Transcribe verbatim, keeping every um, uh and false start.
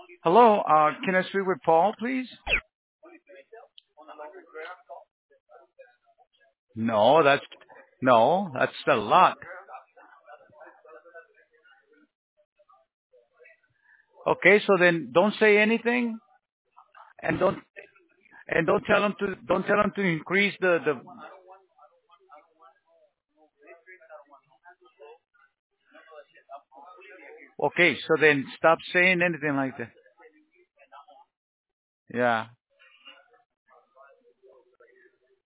Hello, uh, can I speak with Paul, please? No, that's no, that's a lot. Okay, so then don't say anything, and don't and don't tell them to don't tell them to increase the the. Okay, so then stop saying anything like that. Yeah.